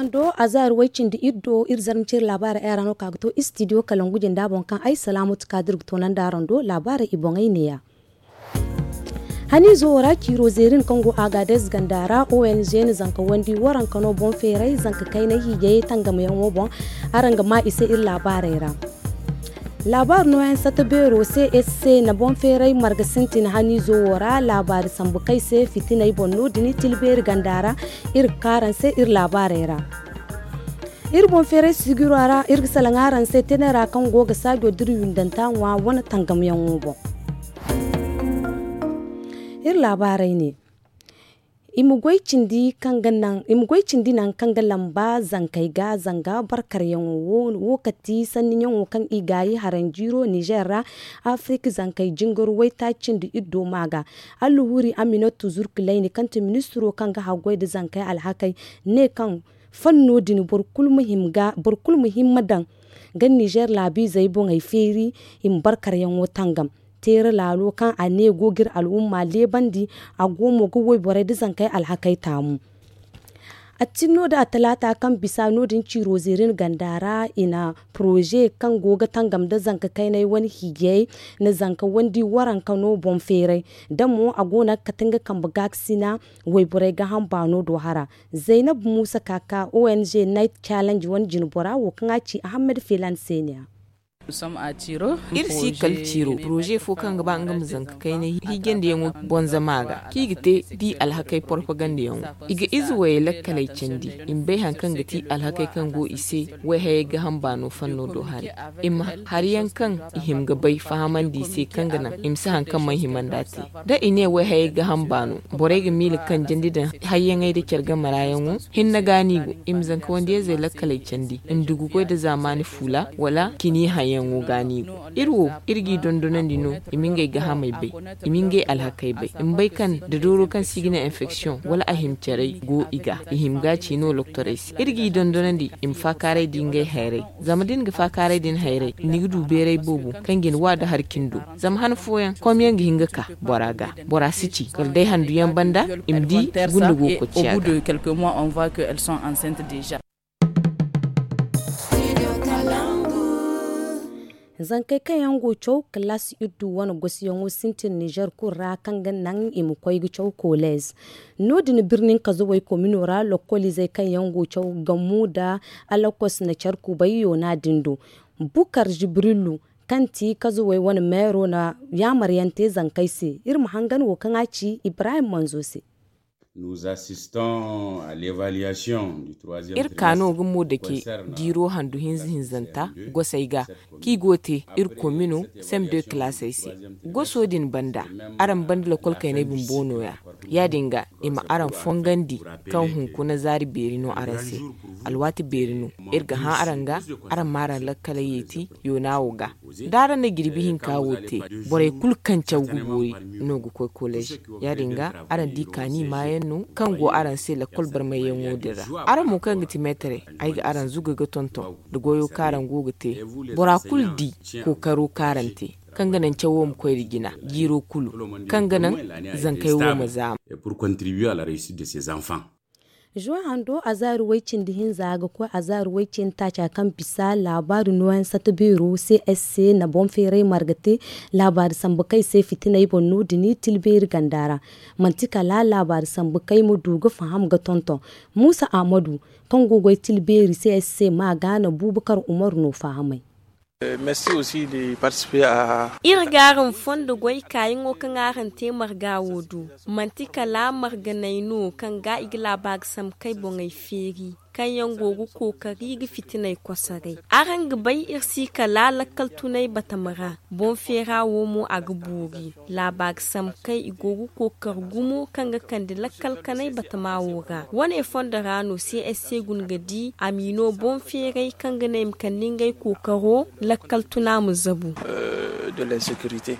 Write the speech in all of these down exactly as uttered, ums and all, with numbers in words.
hando azar waycin di iddo irzarmcir labara erano kagto studio kalangujin dabon kan ay salamut kadir tonan darando labara ibongai neya hani zora kiro zerin kongo agades gandara O N G ni zanka wandi waran kano bon ferai zanka kaina hiye tangam yan bon aranga ma ise ir labara era labar no yan sata bero C S C na bon ferai marga sintin hani zora labar sambukai se fitina bonno dini tilber gandara ir karan se ir labara era ir bon ferai sigurara ir salangaran se tenera kan goga sajo dirwin danta wa wana tangam yan bon ir labarai ne imugwai cindi kanganan imugwai cindi nan kangalan ba zankai ga zanga barkar yan wokati sannin yan kan igayi haranjiro Nigeria Afrika zankai jingar wai ta cindi iddo maga alluhuri Aminatu Zurkulaini kanta ministro kanga hagwai da zankai alhakai ne kan fanno dini burkul muhim ga burkul muhimmadan gan Niger labi zai bon ai feri in barkar yan wotangam tere lalo kan a ne gogir al'umma lebandi a gomo gowai bore da zankai alhakai tamu a tinno da talata kan bisa nodin ciro zirin gandara ina proje kan goga tangam da zanka kai na wani hige na zanka wandi waran kano bon fere dan mu a gona katanga kan bagaksina wai bore ga hambano dohara Zainab Musa kaka O N G Night Challenge wani jinbora wo kan aci Ahmed Filan Senior irsi kal ciro projet fo kan gaba ngam zanka kai ne higen da yango bon zamaga kigite di alhakai propaganda yango iga izwaye lakkalai candi in bai hankan gati alhakai kan go ise wai haye ga hambano fanno do hari imma har yankan ihim ga bai fahaman di se kan gana imsa hankan mai himandati da ine wai haye ga hambano bore ga mil kan jandi da hayyan ai da kyarga marayan hin na gani go im zanka wanda ya zai lakkalai candi in dugu ko da zamani fula wala kini hayyan yan gani irwo irgi dondonan dino imingai ga hamai bai imingai alhakai bai in bai kan da doro kan sigina infection wala ahim cerai go iga ihim gaci no doctores irgi dondonan di im fakare dingai haire zamadin ga fakare din haire nigdu berai bobu kan gin wada harkindo zam han foyan komyen hinga ka boraga borasici kal dai handu yan banda imdi gundugo ko ciaga au bout de quelques mois on voit que elles sont enceintes déjà. zankai kan yango chow class iddu wani gosi yango sintin Niger ko ra kan nan imu koy gu chow college nodin birnin kazuwai kominora lokoli zai kan yango chow gamu da alakos na charku bayyo na dindo Bukar Jibrilu kanti kazuwai wani mero na yamaryante zankai se irma hangan wo kan aci Ibrahim Manzo se Nous assistons à l'évaluation du troisième ir kano gumo da ke giro handu hinzanta gosaiga ki gote ir komino sem de classes goso din banda aran banda la kolkai ne bumbono ya ya dinga ima aran fongandi kan hunku na zari berino arase alwati berino irga ha aranga aran maran la kalayeti yonawoga dara na girbi hin kawote bore kulkan chawgubori no go ko college ya dinga aran dikani mayen no kango aran se la kolbar mai yango dira aran mu kan giti metre ai ga aran zuga ga tonto da goyo karan gogate bora kuldi ko karo karante kanganan chawo mu koy rigina giro kulu kanganan zankai wo maza pour contribuer à la réussite de ses enfants. Juwa hando azaru waicin dihin zaga ko azaru waicin tacha kan bisa labarin nuwan sata biro C S C na bon fere margate labar sambukai sai fitina ibon nudini tilbir gandara mantika la labar sambukai mu duga faham ga tonton Musa Amadu kan gogoi tilbiri C S C ma gana Bubakar Umar no fahamai. Merci aussi de participer à irgarin fondo goy kayin o kan aran te marga wodu mantika la marganaino kan ga igla bag sam kai bongai feri kan yango kokari ga fitinai kwasare aran gbai irsi kala lakal tunai batamara bon fera wo mu agburi la bag sam kai igogu kokar gumo kan ga kan de lakal kanai batamawoga wane fonda rano C S C gungadi amino bon fere kan ga nem kan ningai kokaro lakal tuna mu zabu de l'insécurité.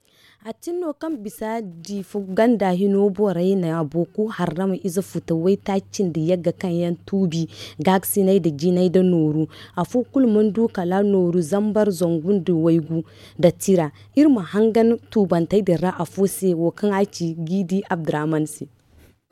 a tinno kan bisa di ganda hino borai na aboku harama iza futa wai tacin da yaga kan yan tubi gaksinai da jinai da noru a fukul mundu kala noru zambar zongun da waigu da tira irma hangan tubantai da ra afose wo kan aci Gidi Abdraman si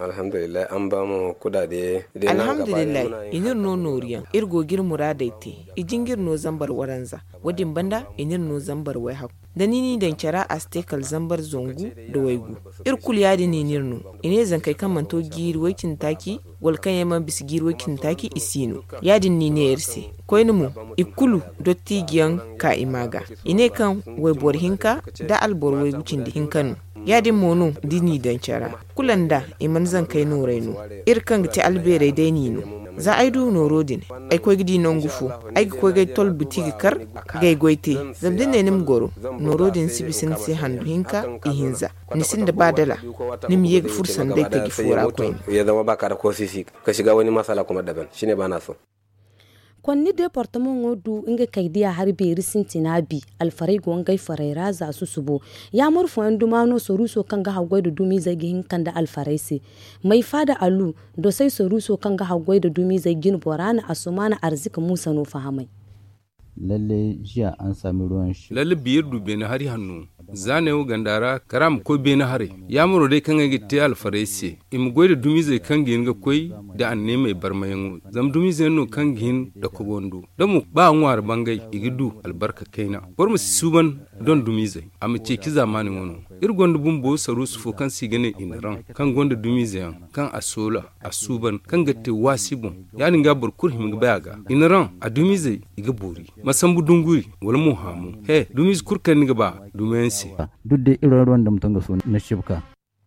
alhamdulillah an ba mu kudade alhamdulillah inir no noriyan irgo gir muradaite ijingir no zambar waranza wadin banda inir no zambar wai hak da nini dan cara astekal zambar zongu da waigu irkul yadi ni nirno ine zan kai kan manto gir wakin taki wal kan yama bis gir wakin taki isino yadin ni ne irse koyni mu ikulu dotti giyan ka imaga ine kan wai bor hinka da albor wai gucin da hinkan yadin mono dini dan cara kulanda iman zan kai no raino irkan ti albere dai ni no za a yi du norodin ai koy gidi non gufu ai koy gay tol butigi kar gay goite zamdin ne nim goro norodin sibisin si handu hinka ihinza nisin da badala nim yeg fursan dai ta gifura koy ya zama baka da kosisi ka shiga wani masala kuma daban shine ba na so kwanni departement ngodu inga kaidiya har beri sintinabi alfarai gongai faraira za su subo ya murfu an dumano soruso kanga hagwai da dumi zagin kan da alfarai se mai fada alu do sai soruso kanga hagwai da dumi zagin borana asumana arzika musa no fahamai lalle jiya an sami ruwan shi lalle biyar dubbe na hari hannu zane gandara karam ko be na hare ya muro dai kan ga te alfarese im goyde dumize kan gin ga koy da anne mai barmayan zam dumize no kan gin da ko gondo da mu ba anwar bangai igidu albarka kaina bor mu suban don dumize am ce ki zamani wono ir gondo bumbo saru su fo kan sigane inaran kan gondo dumize kan asola asuban kan ga te wasibun yani ga bor kurhim ga bayaga inaran a dumize iga bori masambu dunguri wala mu hamu he dumize kurkan ga ba dumense duk da irin ruwan da mutum ga so na shibka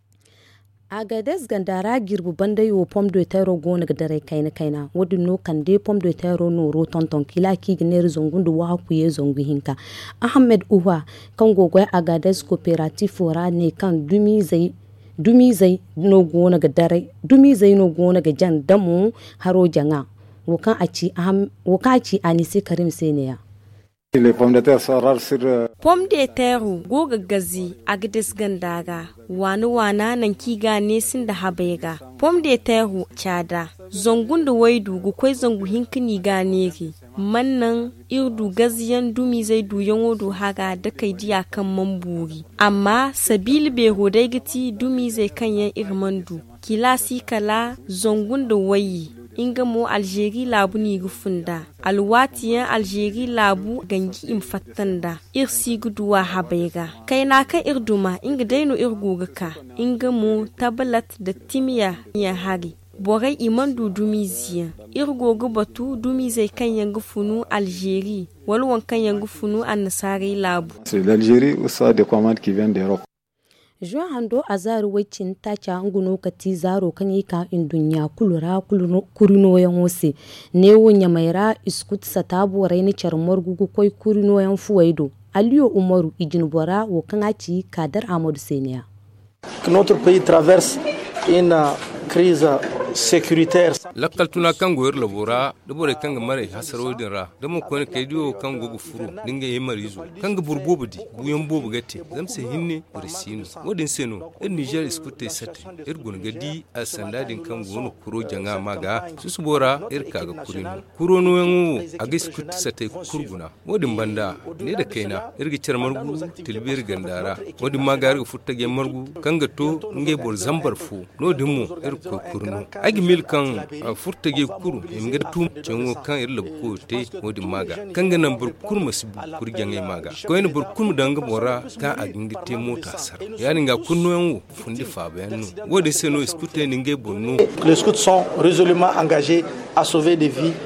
a gades gandara girbu banda yo pom de terre gona gadare kaina kaina wodi no kan de pom de terre no ro tonton kila ki gner zongundu wa ku ye zongu hinka ahmed uwa kan gogoy a gades cooperative fora ne kan dumi zai dumi zai no gona gadare dumi zai no gona ga jan damu haro janga wokan aci aham wokaci anisi karim seniya Les pommes de terre sont rares sur... Pomme de terre goga gazi a gidas gandaga, wani wana nan ki gane sin da habaiga. Pomme de terre cada, zongun da waidu gu kwai zongu hinkini gane ki. Mannan irdu gaziyan dumi zai duyan wodo haga da kai diya kan mamburi. Amma sabili be hodai giti dumi zai kan yan irmandu. Kila si kala zongun da wayi. Inga mo Algérie labu ni gufunda alwatiyan Algérie labu gangi imfattanda irsi guduwa habaiga kaina ka irduma inga daino irguga ka inga mo tablat da timiya ya hari borai iman dudumi ziya irgoga batu dumi zai kan yanga funu Algérie walwan kan yanga funu annasari labu c'est l'Algérie ou ça des commandes qui viennent d'Europe. Juan hando a zaru wacin tacha nguno kati zaro kan yi ka in dunya kulura kurino yan wose ne wonya maira iskut satabu raini charmar gugu koi kurino yan fuwaido Aliyo Umaru ijin bora wo kan aci Kadar Amadou Seniya. Notre pays traverse une crise sécuritaire. Lakal tuna kan goyar labora da bore kan mare hasaro din ra da mu ko ne kai dio kan gogo furu dinga yi marizo kan ga burbobu di buyan bobu gate zam se hinne resino wodin seno en Niger iskute sate er gon gadi a sandadin kan gono kuro janga maga susu bora er kaga kurino kuro no yango aga iskute sate kurguna wodin banda ne da kaina er gi cer margu tilbir gandara wodin maga er futta ge margu kan ga to nge bor zambar fu no dimmo er ko kurno agi mil kan furta ge kuru imga tum cengo kan irla ko te wodi maga kanga nan bur kurma sibu kurjangai maga ko en bur kurmu danga bora ka aginga te mota sar yani nga kunno yanwo fundi fa bayanu wodi seno iskute ni nge bonno. Les scouts sont résolument engagés à sauver des vies.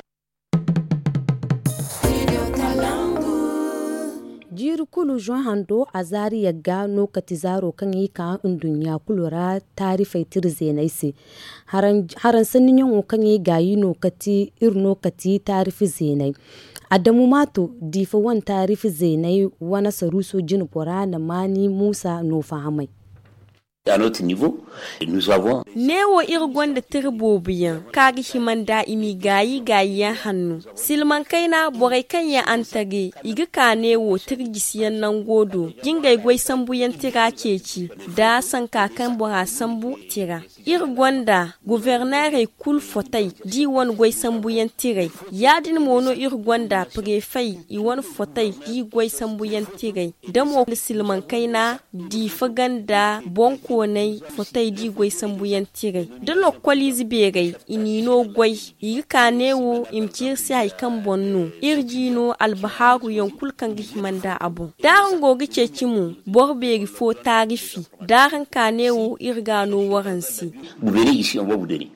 Jiru kulu juan hando azari ya gano katizaro kan yi ka dunya kulura tarifai tirzenaisi haran haran sanin yan kan yi gayi no kati irno kati tarifi zenai Adamu mato difa wan tarifi zenai wana saruso jin bora na mani Musa no fahamai. À notre niveau, nous avons Newo irgonda tirbobiyan kagi himanda imi gayi gayi hannu silman kaina borai kanya antage iga ka newo tirgisiyan nan godo jingai gwai sambuyan tira keci da san kakan bora sambu tira irgonda gouverneur kul fotai di won gwai sambuyan tira yadin mono irgonda prefet i won fotai di gwai sambuyan tira da mo silman kaina di faganda bon konai fotai di gwai sambuyan tirai da lokwali ziberai inino gwai yi kanewo imkir sai kan bonno irjino albaharu yankul kan gihmanda abu daran gogi cecimu borberi fo tarifi daran kanewo irgano waransi vous verrez ici on va vous donner.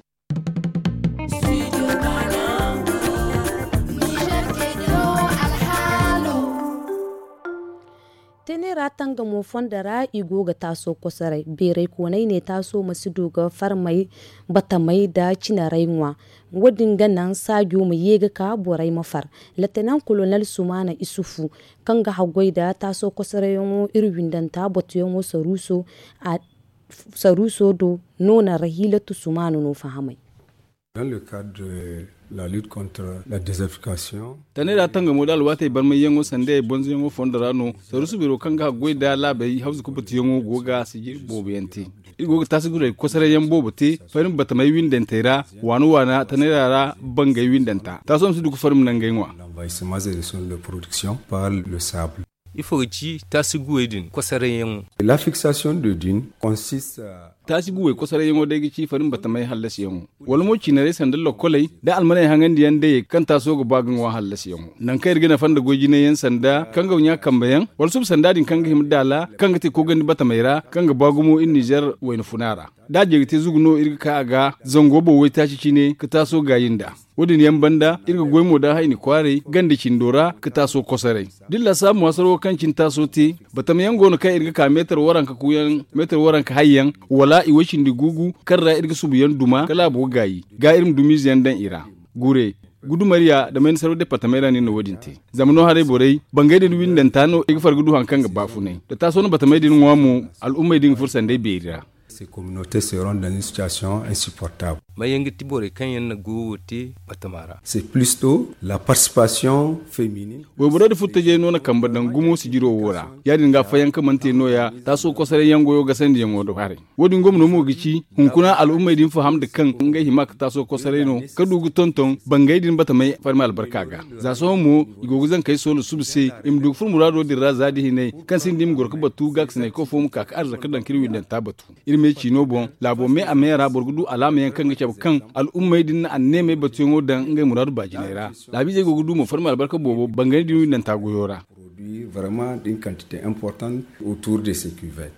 tenera tanga mo fondara igo ga taso kosarai bere konai ne taso masu doga farmai batamai da cinarai nwa wadin ganan sagyo mu yega ka borai mafar latanan colonel sumana isufu kanga hagwai da taso kosarai yo irwin dan ta botu yo saruso a saruso do nona rahilatu sumanu no fahamai. Dans le cadre de la lutte contre la désertification, tane da tanga modal wata bar mai yango sande bonzo yango fondarano sarusu biro kanga goida labai hausu kubuti yango goga sigi bobiyanti igo ta sigure kosare yambo bote farin bata mai winden tera wanu wana tane da bangai winden ta ta so su duku farin nan gainwa l'envahissement des zones de production par le sable. Il faut que tasigu edin kosare yango. La fixation de dune consiste à tasigu we kosare yango da gici farin bata mai halasi yango wal mo cinare sandal lokolai da almanai hangan diyan da kan taso ga bagin wa halasi yango nan kai rigina fanda goji ne yan sanda kanga nya kambayan wal sub sandadin kanga himdala kanga te ko gandi bata mai ra kanga bagumo in Niger wayin funara da je te zugno irga ka ga zango bo wai tashi cine ka taso ga yinda wodin yan banda irga goymo da haini kware gandi cindora ka taso kosare dilla samu wasaro kancin taso te bata mai yango no kai irga ka metar waranka kuyan metar waranka hayyan wala iwashin di gugu karra irga subuyan duma kala bo gayi ga irim dumiziyan dan ira gure gudu mariya da men saro departamenta ni no wodinte zamano hare borei bangaide du winden tano irga far gudu hankan ga bafune da taso no bata mai din wamu al'ummai din fursan dai beira. Ces communautés seront dans une situation insupportable. C'est plutôt la participation féminine. Webura da futta je nona kamba dan gumo si jiro wora. Yadin ga fayan kamante noya taso kosare yango yo ga sandi yango do hare. Wodin gomno mo gici hunkuna al'ummai din faham da kan ngai himak taso kosare no kadugu tonton bangai din bata mai farma albarka ga. Za so mu igogu zan kai solo subse im duk fur murado dir razadi hinai kan sin dim gorka batu gax ne ko fom ka ka arzaka dan kirwi dan tabatu. Me chino bon labo me amera borgudu alama yan kan gace kan al'ummai din an neme batun odan ngai muradu bajinera labi je gogudu mu farma albarka bobo bangani din nan tagoyora produit vraiment d'une quantité importante autour de ces cuvettes.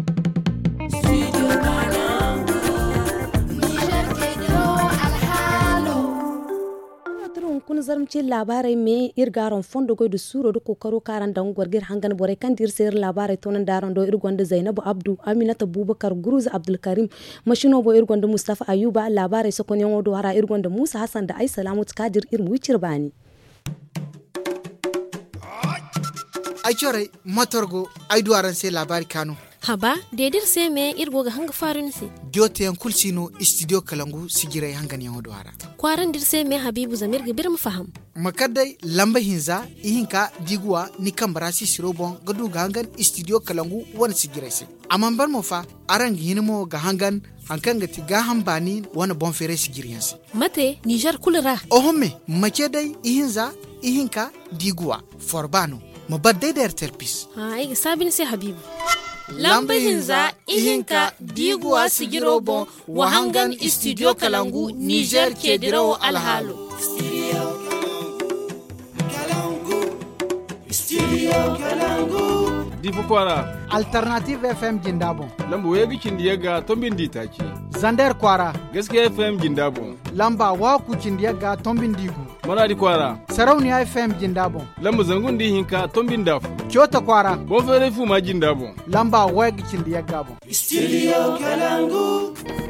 kun zarmci labarai me irgaron fondo goy du suro du kokaro karan dan gorgir hangan bore kan dir ser labarai tonan daron do irgonde Zainabu Abdu Aminata Bubakar Guruza Abdul Karim mashino bo irgonde Mustafa Ayuba labarai sokon yango do hara irgonde Musa Hassan da Ai Salamu Kadir irmu wicir bani ai chore motorgo ai duaran se labari kanu haba dedir se me irgo ga hanga farin se jote yan kulsino studio kalangu sigirai hangan yan hodwara kwaran dir se me Habibu Zamir ga birim faham makadai lamba hinza ihinka digwa ni kambarasi sirobon gadu ga hangan studio kalangu wan sigirai se amman bar mo fa arang hinmo ga hangan hankan ga tiga hambani wana bon fere sigiriyanse mate Niger kulra ohomme makedai ihinza ihinka digwa forbano mo badde der terpis ha ai sabin se Habibu lamba hinza ihinka digwa sigiro bon wahangan studio kalangu Niger kediro alhalo studio kalangu studio kalangu difu kwara alternative F M jindabo lamba wegi kindiyaga tombin ditaki zander kwara gaskiya F M jindabo lamba waku kindiyaga tombin digu maradi kwara sarauniya F M jindabo lamba zangun di hinka tombin dafu kyota kwara bon fere fu ma jindabo lamba wegi kindiyaga bo studio kalangu